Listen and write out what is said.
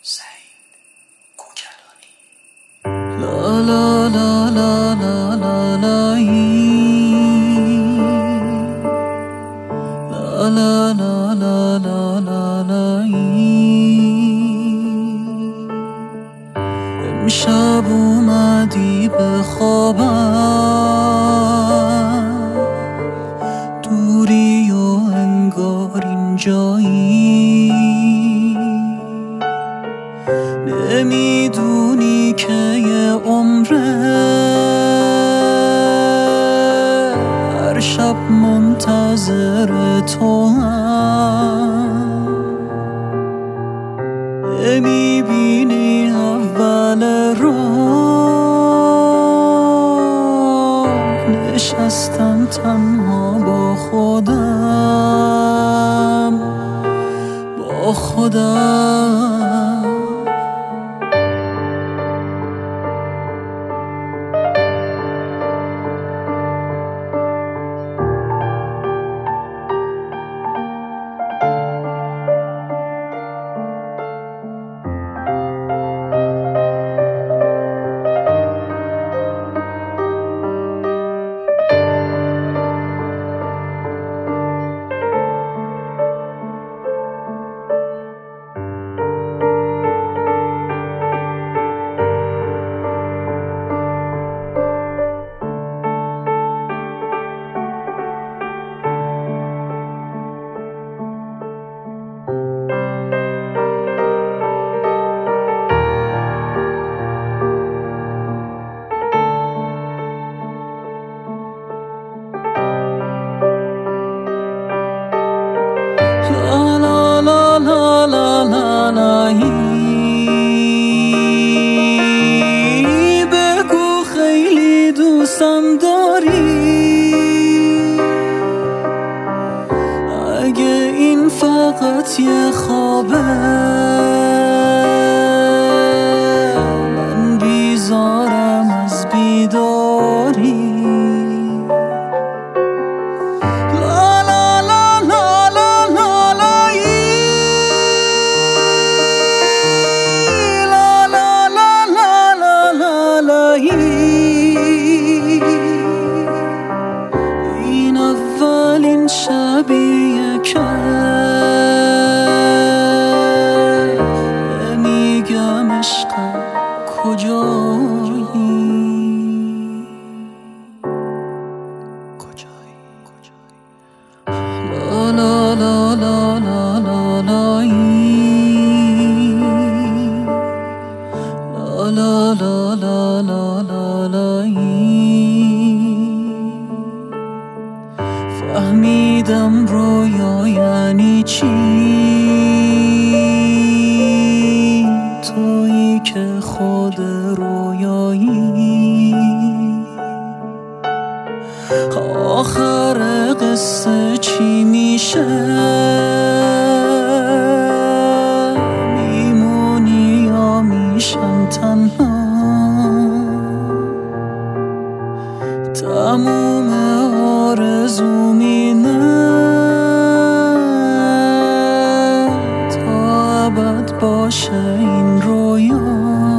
سعید کوکلانی. لا لا لا لا لا لا لا لا لا لا لا لا لا. امشب اومدی به خوابم، دوری و انگار اینجایی، نمیدونی که یه عمره هر شب منتظر تو هم، نمیبینی اول راه نشستم تنها با خودم. بگو خیلی دوستم داری، اگه این فقط یه خوابه من بیزارم از بیداری. این اولین شبیه که میگم عشقم کجایی. لا لا لا لا لا لا لا لا لا لا لا لا لا. فهمیدم رویا یعنی چی، تویی که خود رویایی. آخر قصه چی میشه، میمونی یا میشم تنها. تموم آرزوم اینه تا ابد باشه این رویا.